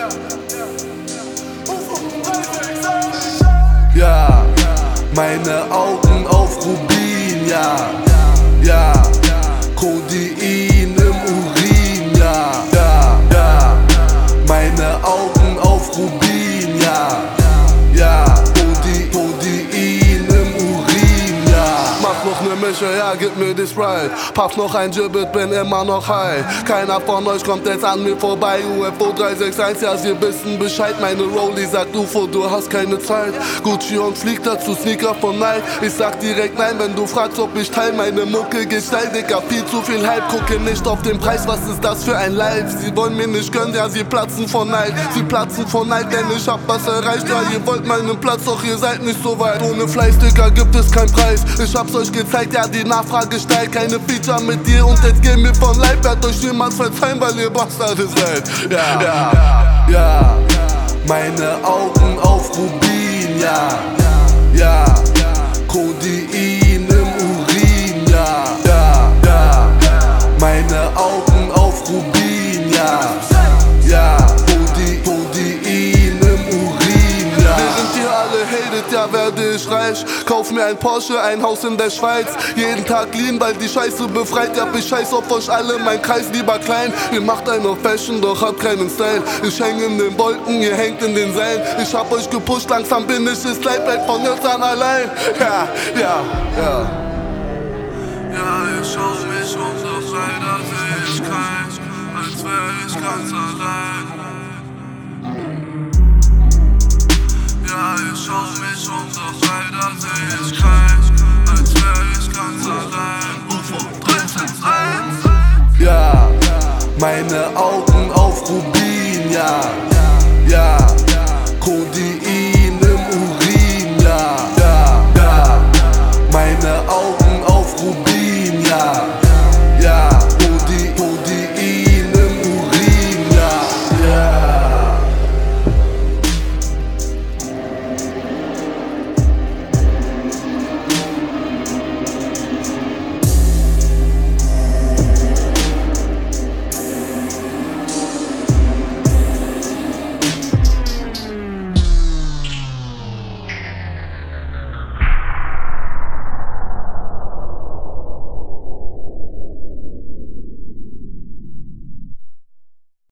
Ja, meine Augen auf Rubin, ja, ja, Kodein im Urin, ja, ja, ja, meine Augen auf Rubin, ja, ja, Kodein im Urin, ja. Mach noch ne Mische, ja, gib mir die Sprite. Paff noch ein Gibbet, bin immer noch high. Keiner von euch kommt jetzt an mir vorbei. UFO 361, ja, sie wissen Bescheid. Meine Rollie sagt UFO, du hast keine Zeit. Gucci und fliegt dazu, Sneaker von Nike. Ich sag direkt nein, wenn du fragst, ob ich teil. Meine Mucke geht steil, Digga, viel zu viel Hype. Gucke nicht auf den Preis, was ist das für ein Live? Sie wollen mir nicht gönnen, ja, sie platzen von Neid. Sie platzen von Neid, denn ich hab was erreicht. Ja, ihr wollt meinen Platz, doch ihr seid nicht so weit. Ohne Fleiß, Digga, gibt es keinen Preis. Ich hab's euch gezeigt, ja, die Nachfrage steigt. Keine Feature mit dir und jetzt gehen wir von Leib. Werd euch niemals verzeihen, weil ihr Bastarde seid. Ja, ja, ja, meine Augen auf Rubin, ja, ja, Kodein im Urin, ja, ja, ja, meine Augen auf Rubin, ja, ja, Kodein im Urin, ja. Während ihr alle hatet, ja, werde ich reich. Kauf mir ein Porsche, ein Haus in der Schweiz. Jeden Tag lean, weil die Scheiße befreit. Ja, ich scheiß auf euch alle, mein Kreis lieber klein. Ihr macht einen auf Fashion, doch habt keinen Style. Ich häng in den Wolken, ihr hängt in den Seilen. Ich hab euch gepusht, langsam bin ich es leid, bleibt von jetzt an allein. Ja, ja, ja. Ja, ihr schaut mich um, doch leider seh ich keins, als wär ich ganz allein. Ja, ihr schaut mich um, doch leider seh ich keins, als wär ich ganz allein. UFO 361. Ja, meine Augen auf Rubin, ja.